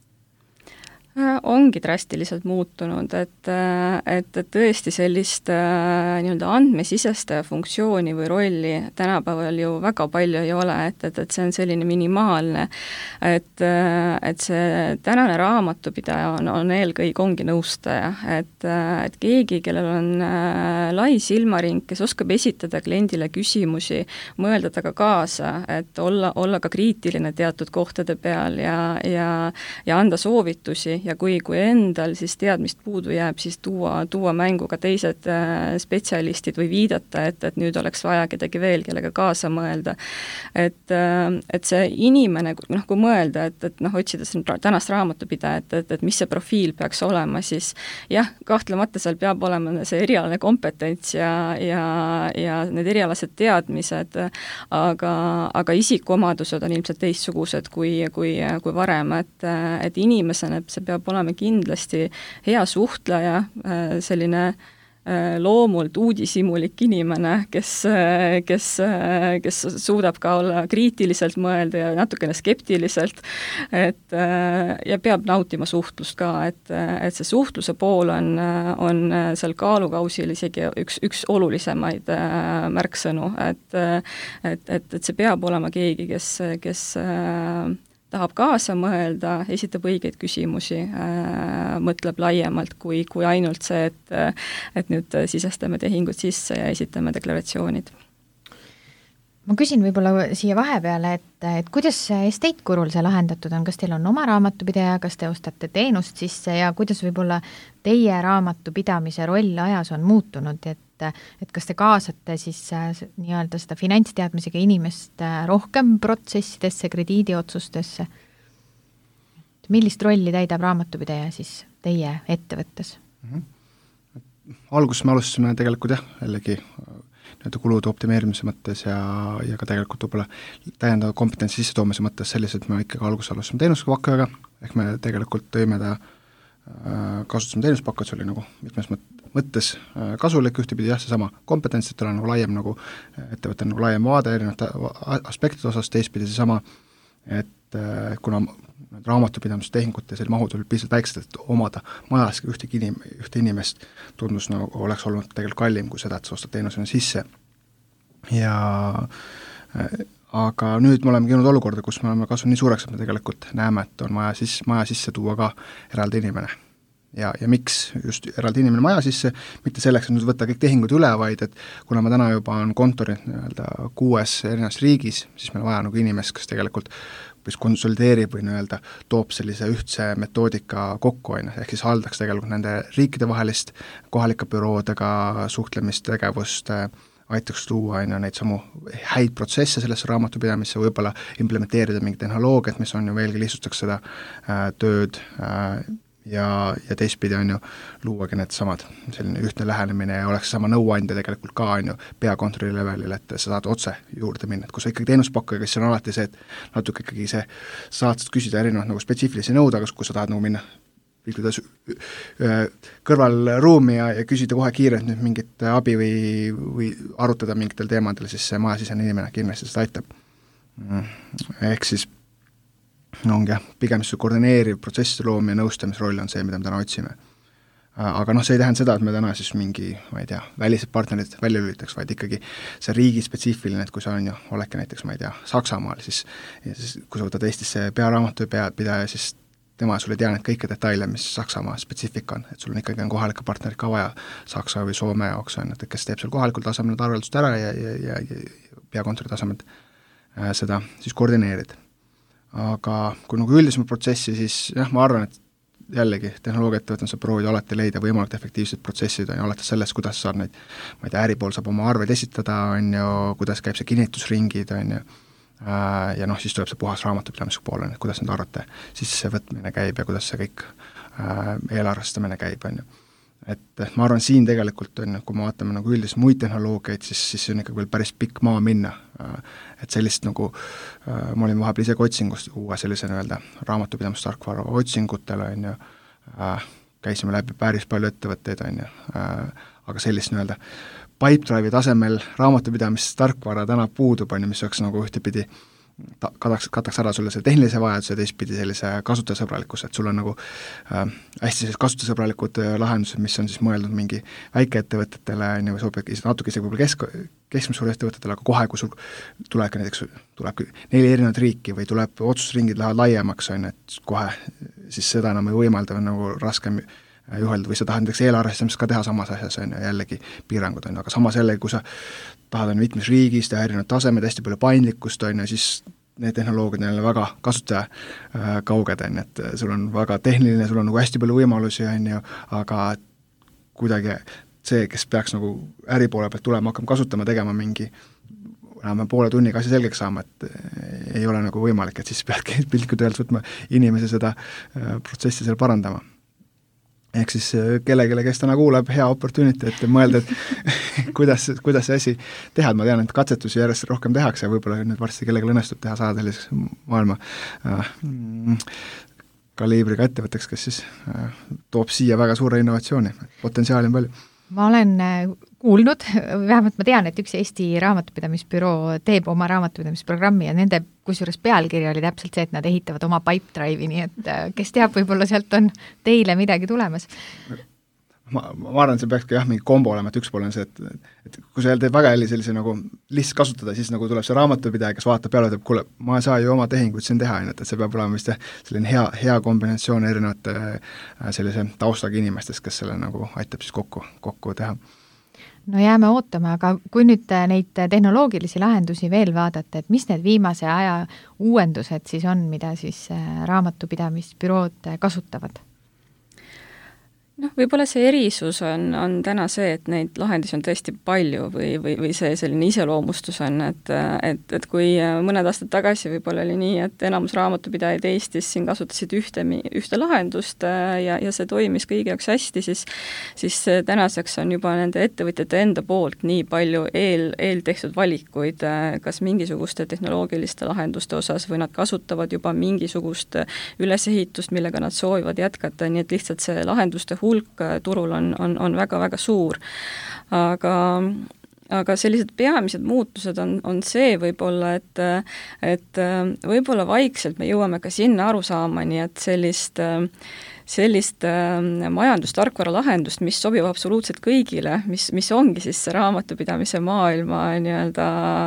Ongi drastiliselt muutunud, et, et, et tõesti sellist nii-öelda andmesisestaja funktsiooni või rolli tänapäeval ju väga palju ei ole, et, et, et see on selline minimaalne, et, et see tänane raamatupidaja on, on eelkõige ongi nõustaja, et, et keegi, kellel on lai silmaring, kes oskab esitada kliendile küsimusi, mõelda taga kaasa, et olla, olla ka kriitiline teatud kohtade peal ja, ja, ja anda soovitusi ja kui, kui endal siis teadmist puudu jääb, siis tuua, tuua mängu ka teised spetsialistid või viidata, et, et nüüd oleks vaja kedagi veel, kellega kaasa mõelda. Et, et see inimene, noh, kui mõelda, et, et noh, otsides tänast raamatupidajat, et, et, et mis see profiil peaks olema, siis jah, kahtlemata seal peab olema see erialane kompetents ja, ja, ja need erialased teadmised, aga, aga isikuomadused on ilmselt teistsugused kui, kui, kui varem, et, et inimesena see peab olema kindlasti hea suhtleja, selline loomult uudishimulik inimene, kes, kes, kes suudab ka olla kriitiliselt mõelda ja natukene skeptiliselt, et ja peab nautima suhtlust ka, et, et see suhtluse pool on, on seal kaalukausil isegi üks, üks olulisemaid märksõnu, et, et, et, et see peab olema keegi, kes, kes tahab kaasa mõelda, esitab õigeid küsimusi, äh, mõtleb laiemalt kui, kui ainult see, et, et nüüd sisestame tehingud sisse ja esitame deklaratsioonid. Ma küsin võib-olla siia vahepeale, et, et kuidas estate-kurul see lahendatud on, kas teil on oma raamatupidaja, kas te ostate teenust sisse ja kuidas võib-olla teie raamatupidamise roll ajas on muutunud, et et kas te kaasate siis nii-öelda seda finantsteadmisega inimest rohkem protsessidesse, krediidiotsustesse? Millist rolli täidab raamatupidaja siis teie ettevõttes? Mm-hmm. Alguses me alustasime tegelikult jah, jällegi nii-öelda kulude optimeerimise mõttes ja, ja ka tegelikult võib-olla täiendava kompetentsi sissetoomise mõttes sellised, me ikkagi alguses alustasime teenuspakkujaga, ehk me tegelikult tõime ta kasutasime teenuspakkujaid, see oli nagu mitmes mõttes kasulik, ühtepidi jah, seesama kompetents, et tal on nagu laiem nagu ettevõte nagu laiem vaade erinevate aspektide osas, teistpidi seesama, et kuna raamatupidamistehingute ja selle mahud olid piisavalt väiksed, et omada majas ühtegi inim, ühte inimest tundus nagu oleks olnud tegelikult kallim kui seda, et sa ostad teenusena sisse. Ja aga nüüd me oleme käinud olukorda, kus me oleme kasvanud nii suureks, et me tegelikult näeme, et on maja, siis, maja sisse tuua ka eraldi inimene. ja, ja miks just eraldi inimene maja sisse, mitte selleks, et nüüd võtta kõik tehingud üle, vaid et kuna ma täna juba on kontorid nii-öelda kuues erinevas riigis, siis meil vaja nagu inimest, kes tegelikult mis konsolideerib või nii-öelda toob sellise ühtse metoodika kokku, on, ehk siis haldaks tegelikult nende riikide vahelist kohalike büroodega suhtlemist, tegevust, aitaks luua on, neid samu häid protsesse sellesse raamatupidamisse, võib-olla implementeerida mingi tehnoloogiat, mis on ju veelgi lihtsustaks seda äh, tööd äh, ja, ja teistpidi on ju luuagi need samad, selline ühtne lähenemine ja oleks sama nõuandja tegelikult ka on ju peakontrolli levelil, et sa saad otse juurde minna, et kui sa ikkagi teenuspakkuja, kes on alati see, et natuke ikkagi see, saad küsida erinevad nagu spetsiifilisi nõud, aga kui sa tahad nagu minna liikuda kõrvalruumi ja, ja küsida kohe kiirelt nüüd mingit abi või, või arutada mingitel teemadel, siis see majasisene inimene kindlasti seda aitab. Ehk siis ongi jah, pigem see koordineeriv protsesside loom ja nõustamisroll on see, mida me täna otsime. Aga noh, see ei tähenda seda, et me täna siis mingi, ma ei tea, välised partnerid välja lülitaks, vaid ikkagi see riigi spetsiifiline, et kui sa on ju, olegi näiteks, ma ei tea, Saksamaal, siis, ja siis kui sa võtad Eestisse pearaamatu peapidaja, siis tema sul ei tea need kõike detaile, mis Saksamaa spetsiifika on, et sul on ikkagi on kohalike partnerid ka vaja Saksa või Soome jaoks, on, et kes teeb seal kohalikul tasemel need arveldust ära ja, ja, ja, ja peakontori tasemel äh, seda siis koordineerida. Aga kui nagu üldisema protsessi, siis jah, ma arvan, et jällegi tehnoloogiaettevõttel sa proovid alati leida võimalikult efektiivsed protsessid, on ju, alates sellest, kuidas saab neid, ma ei tea, äripool saab oma arveid esitada, on ju, kuidas käib see kinnitusringid, on ju, ja noh, siis tuleb see puhas raamatupidamise poole, et kuidas need arvete sisse võtmine käib ja kuidas see kõik äh, eelarvestamine käib, on ju. Et ma arvan, siin tegelikult on, kui me vaatame nagu üldis muid tehnoloogiaid, siis, siis on ikka veel päris pikk maa minna. Et sellist nagu, ma olin vahepeal isegi otsingus uue sellise nii-öelda raamatupidamistarkvara otsingutele, on ju, käisime läbi päris palju ettevõtteid, on ju, aga sellist nii-öelda Pipedrive'i tasemel raamatupidamistarkvara täna puudub, on ju, mis oleks nagu ühtepidi ta, kataks, kataks ära sulle selle tehnilise vajaduse ja teistpidi sellise kasutajasõbralikkuse, et sul on nagu äh, hästi sellised kasutajasõbralikud äh, lahendused, mis on siis mõeldud mingi väikeettevõtetele, on ju, või sobib natuke isegi võib-olla kesk, keskmise suure ettevõtetele, aga kohe, kui sul tuleb näiteks, tuleb neli erinevat riiki või tuleb otsusringid lähevad laiemaks, on ju, et kohe siis seda enam ei võimalda, on nagu raskem juheld või sa tahad näiteks eelarvestamist ka teha samas asjas, on ju, jällegi piirangud on, aga samas jällegi, kui sa tahad on mitmes riigis teha erinevad tasemed, hästi palju paindlikkust, on ju, siis need tehnoloogiad on jälle väga kasutaja äh, kauged, on ju, et sul on väga tehniline, sul on nagu hästi palju võimalusi, on ju, aga kuidagi see, kes peaks nagu äripoole pealt tulema, hakkama kasutama, tegema mingi enam poole tunniga asja selgeks saama, et ei ole nagu võimalik, et siis peadki piltlikult öeldes võtma inimese seda äh, protsessi seal parandama. Ehk siis kellegele, kes täna kuuleb, hea opportunity, et mõelda, et kuidas, kuidas see asi teha, et ma tean, et katsetusi järjest rohkem tehakse ja võib-olla nüüd varsti kellegele õnnestub teha saada selliseks maailma äh, kaliibriga ettevõtteks, kes siis äh, toob siia väga suure innovatsiooni, potentsiaali on palju. Ma olen kuulnud, vähemalt ma tean, et üks Eesti raamatupidamisbüroo teeb oma raamatupidamisprogrammi ja nende kusjuures pealkiri oli täpselt see, et nad ehitavad oma Pipedrive'i, nii et kes teab, võib-olla sealt on teile midagi tulemas. Ma, ma arvan, et see peakski jah, mingi kombo olema, et üks pool on see, et, et kui sa teed väga jälle sellise nagu lihtsalt kasutada, siis nagu tuleb see raamatupidaja, kes vaatab peale, ütleb, kuule, ma ei saa ju oma tehinguid siin teha, et see peab olema vist selline hea, hea kombinatsioon erinevate sellise taustaga inimestest, kes selle nagu aitab siis kokku, kokku teha. No jääme ootama, aga kui nüüd neid tehnoloogilisi lahendusi veel vaadata, et mis need viimase aja uuendused siis on, mida siis raamatupidamisbürood kasutavad? Noh, võib-olla see erisus on, on täna see, et neid lahendusi on tõesti palju või, või, või see selline iseloomustus on, et, et, et kui mõned aastad tagasi võib-olla oli nii, et enamus raamatupidajaid Eestis siin kasutasid ühte, ühte lahendust ja, ja see toimis kõigi jaoks hästi, siis, siis tänaseks on juba nende ettevõtjate enda poolt nii palju eel, eel tehtud valikuid, kas mingisuguste tehnoloogiliste lahenduste osas või nad kasutavad juba mingisugust ülesehitust, millega nad soovivad jätkata, nii et lihtsalt see lahenduste hulk hulk turul on, on, on väga-väga suur. Aga, aga sellised peamised muutused on, on see võib-olla, et, et võib-olla vaikselt me jõuame ka sinna arusaamani, et sellist sellist äh, majandustarkvara lahendust, mis sobib absoluutselt kõigile, mis, mis ongi siis see raamatupidamise maailma nii-öelda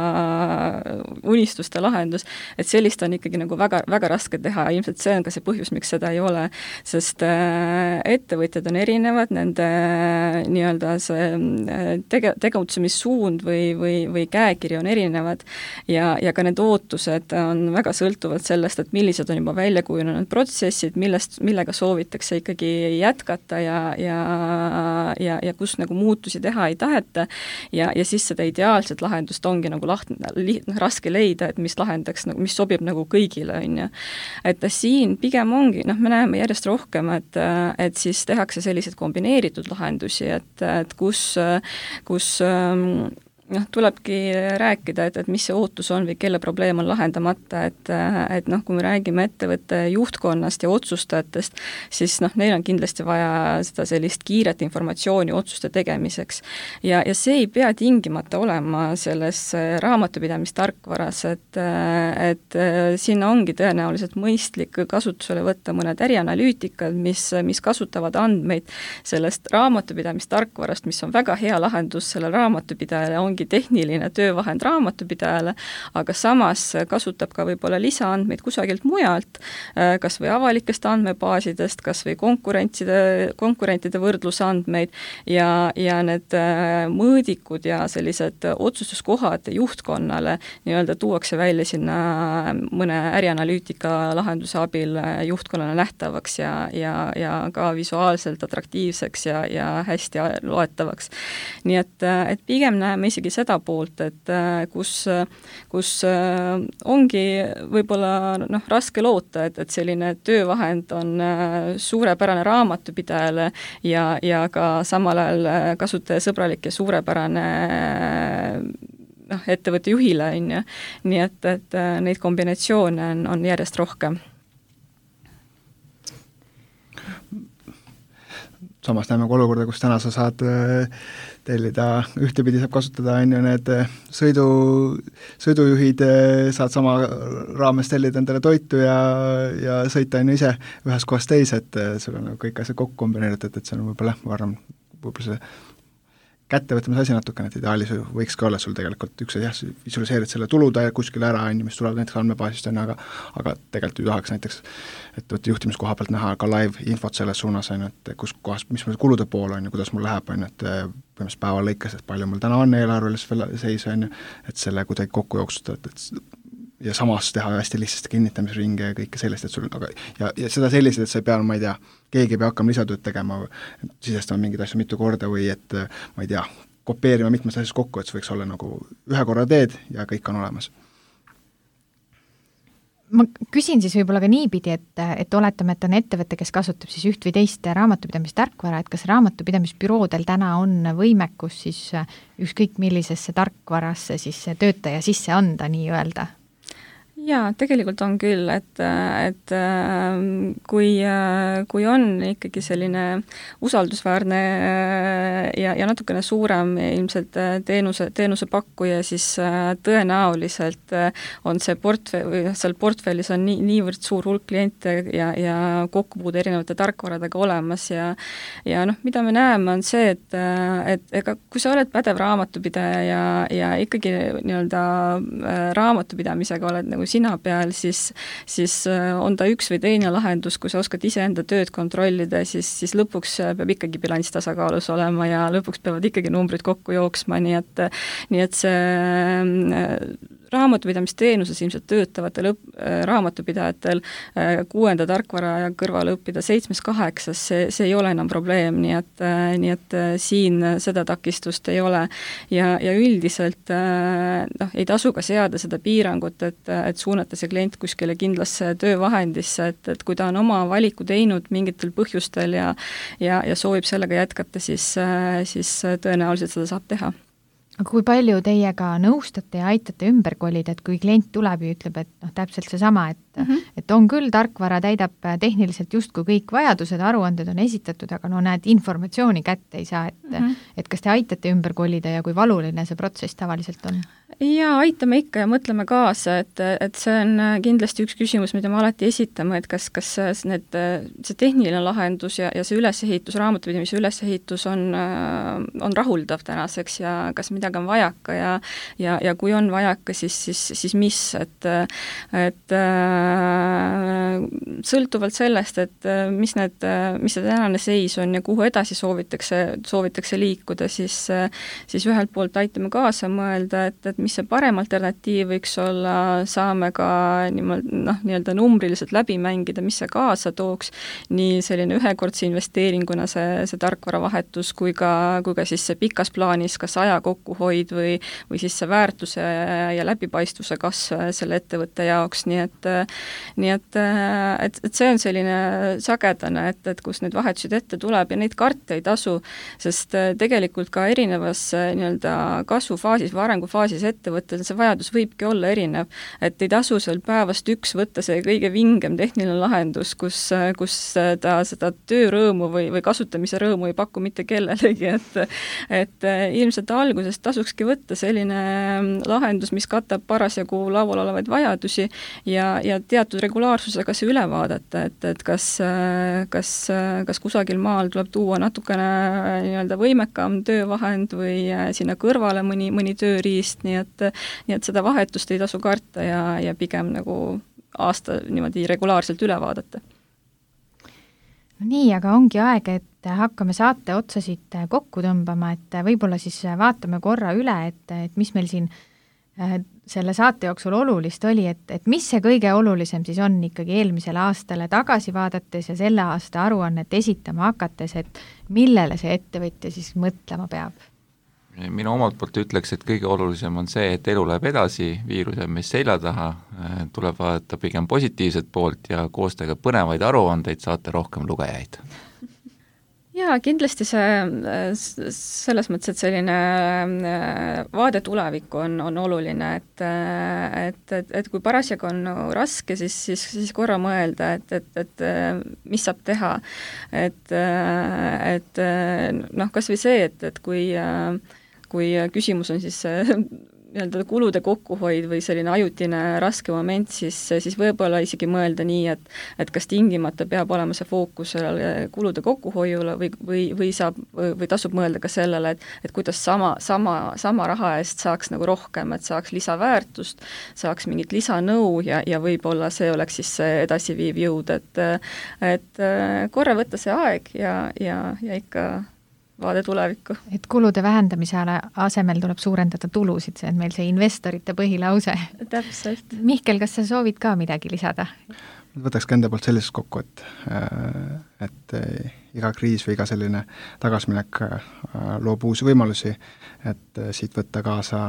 unistuste lahendus, et sellist on ikkagi nagu väga, väga raske teha, ilmselt see on ka see põhjus, miks seda ei ole, sest äh, ettevõtjad on erinevad, nende äh, nii-öelda see äh, tege-, tegutsemissuund või, või, või käekiri on erinevad ja, ja ka need ootused on väga sõltuvad sellest, et millised on juba välja kujunenud protsessid, millest, millega soovitakse ikkagi jätkata ja, ja, ja, ja kus nagu muutusi teha ei taheta ja, ja siis seda ideaalset lahendust ongi nagu laht-, li, raske leida, et mis lahendaks, nagu, mis sobib nagu kõigile, on ju. Et siin pigem ongi, noh, me näeme järjest rohkem, et, et siis tehakse selliseid kombineeritud lahendusi, et, et kus, kus noh, tulebki rääkida, et, et mis see ootus on või kelle probleem on lahendamata, et, et noh, kui me räägime ettevõtte juhtkonnast ja otsustajatest, siis noh, neil on kindlasti vaja seda sellist kiiret informatsiooni otsuste tegemiseks. Ja, ja see ei pea tingimata olema selles raamatupidamistarkvaras, et, et sinna ongi tõenäoliselt mõistlik kasutusele võtta mõned ärianalüütikad, mis, mis kasutavad andmeid sellest raamatupidamistarkvarast, mis on väga hea lahendus selle raamatupidajale, ongi tehniline töövahend raamatupidajale, aga samas kasutab ka võib-olla lisaandmeid kusagilt mujalt, kas või avalikest andmebaasidest, kas või konkurentide, konkurentide võrdlusandmeid ja, ja need mõõdikud ja sellised otsustuskohad juhtkonnale nii-öelda tuuakse välja sinna mõne ärianalüütika lahenduse abil juhtkonnale nähtavaks ja, ja, ja ka visuaalselt atraktiivseks ja, ja hästi loetavaks. Nii et, et pigem näeme isegi seda poolt, et kus, kus ongi võib-olla noh, raske loota, et, et selline töövahend on suurepärane raamatupidajale ja, ja ka samal ajal kasutajasõbralik ja suurepärane noh, ettevõtte juhile, on ju. Nii et, et neid kombinatsioone on, on järjest rohkem. Samas näeme ka olukorda, kus täna sa saad tellida, ühtepidi saab kasutada on ju need sõidu, sõidujuhid, saad sama raames tellida endale toitu ja, ja sõita on ju ise ühes kohas teise, et sul on kõik asjad kokku kombineeritud, et see on võib-olla, ma arvan, võib-olla see kättevõtmise asi natukene, et ideaalis võiks ka olla sul tegelikult üks, jah, visualiseerid selle tulude kuskile ära, on ju, mis tulevad näiteks andmebaasist, on ju, aga aga tegelikult ju tahaks näiteks ettevõtte juhtimiskoha pealt näha ka live infot selles suunas, on ju, et kus kohas, mis mul kulude pool on ju, kuidas mul läheb, on ju, et põhimõtteliselt päeva lõikes, et palju mul täna on eelarvelis veel seis, on ju, et selle kuidagi kokku jooksutada, et ja samas teha hästi lihtsasti kinnitamisringe ja kõike sellist, et sul, aga ja, ja seda selliselt, et sa ei pea, ma ei tea, keegi ei pea hakkama lisatööd tegema, sisestama mingeid asju mitu korda või et ma ei tea, kopeerima mitmes asjas kokku, et see võiks olla nagu ühe korra teed ja kõik on olemas. Ma küsin siis võib-olla ka niipidi, et, et oletame, et on ettevõte, kes kasutab siis üht või teist raamatupidamistarkvara, et kas raamatupidamisbüroodel täna on võimekus siis ükskõik millisesse tarkvarasse siis töötaja sisse anda nii-öelda? Jaa, tegelikult on küll, et, et kui, kui on ikkagi selline usaldusväärne ja, ja natukene suurem ilmselt teenuse, teenusepakkuja, siis tõenäoliselt on see portfell, või seal portfellis on nii, niivõrd suur hulk kliente ja, ja kokkupuude erinevate tarkvaradega olemas ja ja noh, mida me näeme, on see, et, et ega kui sa oled pädev raamatupidaja ja, ja ikkagi nii-öelda raamatupidamisega oled nagu sina peal, siis, siis on ta üks või teine lahendus, kui sa oskad iseenda tööd kontrollida, siis, siis lõpuks peab ikkagi bilanss tasakaalus olema ja lõpuks peavad ikkagi numbrid kokku jooksma, nii et, nii et see raamatupidamisteenuses ilmselt töötavatel õp, raamatupidajatel kuuenda tarkvara kõrvale õppida seitsmes kaheksas, see, see ei ole enam probleem, nii et, nii et siin seda takistust ei ole. Ja, ja üldiselt noh, ei tasu ka seada seda piirangut, et, et suunata see klient kuskile kindlasse töövahendisse, et, et kui ta on oma valiku teinud mingitel põhjustel ja, ja, ja soovib sellega jätkata, siis, siis tõenäoliselt seda saab teha. aga kui palju teiega nõustate ja aitate ümber kolida, et kui klient tuleb ja ütleb, et noh, täpselt seesama, et mm, -hmm. et on küll, tarkvara täidab tehniliselt justkui kõik vajadused, aruanded on esitatud, aga no näed, informatsiooni kätte ei saa, et mm, -hmm. et kas te aitate ümber kolida ja kui valuline see protsess tavaliselt on? Jaa, aitame ikka ja mõtleme kaasa, et, et see on kindlasti üks küsimus, mida me alati esitame, et kas, kas need, see tehniline lahendus ja, ja see ülesehitus, raamatupidamise ülesehitus on, on rahuldav tänaseks ja kas midagi on vajaka ja ja, ja kui on vajaka, siis, siis, siis mis, et et sõltuvalt sellest, et mis need, mis see tänane seis on ja kuhu edasi soovitakse, soovitakse liikuda, siis, siis ühelt poolt aitame kaasa mõelda, et, et mis see parem alternatiiv võiks olla, saame ka niimoodi, noh, nii-öelda numbriliselt läbi mängida, mis see kaasa tooks, nii selline ühekordse investeeringuna see, see tarkvaravahetus, kui ka, kui ka siis see pikas plaanis, kas aja kokkuhoid või, või siis see väärtuse ja läbipaistvuse kasv selle ettevõtte jaoks, nii et nii et, et, et see on selline sagedane, et, et kus neid vahetusid ette tuleb ja neid karta ei tasu, sest tegelikult ka erinevas nii-öelda kasvufaasis või arengufaasis ettevõttel see vajadus võibki olla erinev, et ei tasu seal päevast üks võtta see kõige vingem tehniline lahendus, kus, kus ta seda töörõõmu või, või kasutamise rõõmu ei paku mitte kellelegi, et et ilmselt algusest tasukski võtta selline lahendus, mis katab parasjagu laual olevaid vajadusi ja, ja teatud regulaarsusega see üle vaadata, et, et kas, kas, kas kusagil maal tuleb tuua natukene nii-öelda võimekam töövahend või sinna kõrvale mõni, mõni tööriist, nii et nii et seda vahetust ei tasu karta ja, ja pigem nagu aasta niimoodi regulaarselt üle vaadata. No nii, aga ongi aeg, et hakkame saate otsasid kokku tõmbama, et võib-olla siis vaatame korra üle, et, et mis meil siin selle saate jooksul olulist oli, et, et mis see kõige olulisem siis on ikkagi eelmisele aastale tagasi vaadates ja selle aasta aruannet esitama hakates, et millele see ettevõtja siis mõtlema peab? Mina omalt poolt ütleks, et kõige olulisem on see, et elu läheb edasi, viirus jääb meist selja taha, tuleb vaadata pigem positiivset poolt ja koostada põnevaid aruandeid, saate rohkem lugejaid. Jaa, kindlasti see selles mõttes, et selline vaade tulevikku on, on oluline, et, et, et, et kui parasjagu on raske, siis, siis, siis korra mõelda, et, et, et mis saab teha. Et, et noh, kas või see, et, et kui kui küsimus on siis nii-öelda kulude kokkuhoid või selline ajutine raske moment, siis, siis võib-olla isegi mõelda nii, et, et kas tingimata peab olema see fookus kulude kokkuhoiule või, või, või, saab, või, või tasub mõelda ka sellele, et, et kuidas sama, sama, sama raha eest saaks nagu rohkem, et saaks lisaväärtust, saaks mingit lisanõu ja, ja võib-olla see oleks siis see edasiviiv jõud, et, et korra võtta see aeg ja, ja, ja ikka vaade tulevikku. Et kulude vähendamise asemel tuleb suurendada tulusid, see on meil see investorite põhilause. Täpselt. Mihkel, kas sa soovid ka midagi lisada? Võtaks ka enda poolt sellisest kokku, et, et iga kriis või iga selline tagasminek loob uusi võimalusi, et siit võtta kaasa,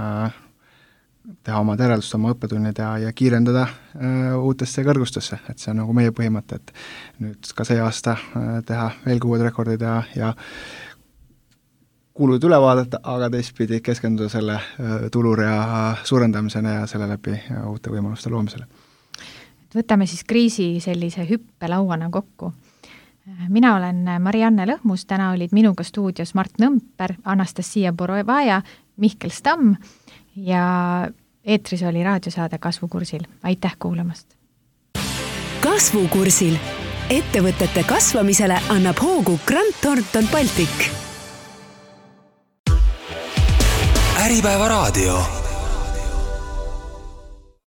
teha oma järeldust, oma õppetunnid ja, ja kiirendada uutesse kõrgustesse, et see on nagu meie põhimõte, et nüüd ka see aasta teha veel uued rekordid ja, ja kulud üle vaadata, aga teistpidi keskenduda selle tulurea suurendamisena ja selle läbi uute võimaluste loomisele. Võtame siis kriisi sellise hüppelauana kokku. Mina olen Marianne Lõhmus, täna olid minuga stuudios Mart Nõmper, Anastasia Borovaja, Mihkel Stamm ja eetris oli raadiosaade Kasvukursil. Aitäh kuulamast! Kasvukursil. Ettevõtete kasvamisele annab hoogu Grant Thornton Baltic. Äripäeva raadio.